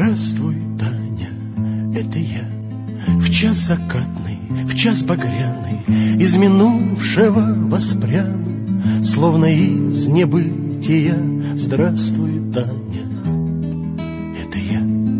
Здравствуй, Таня, это я. В час закатный, в час багряный, из минувшего воспряну, словно из небытия. Здравствуй, Таня, это я.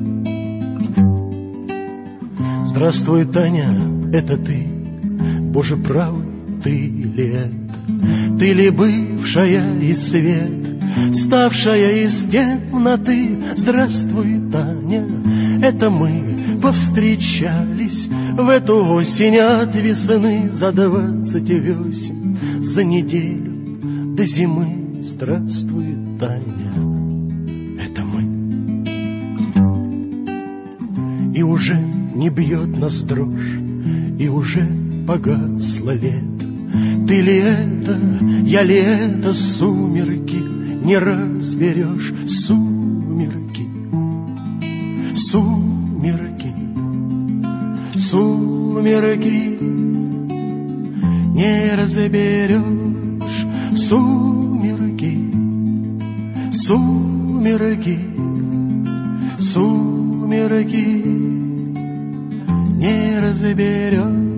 Здравствуй, Таня, это ты. Боже правый, ты ли это? Ты ли бывшая и свет, ставшая из темноты? Здравствуй, Таня, это мы повстречались в эту осень от весны за 28, за неделю до зимы. Здравствуй, Таня, это мы. И уже не бьет нас дрожь, и уже погасло лето. Ты ли это, я ли это, сумерки не разберешь. Сумерки, сумерки, сумерки не разберешь. Сумерки, сумерки, сумерки не разберешь.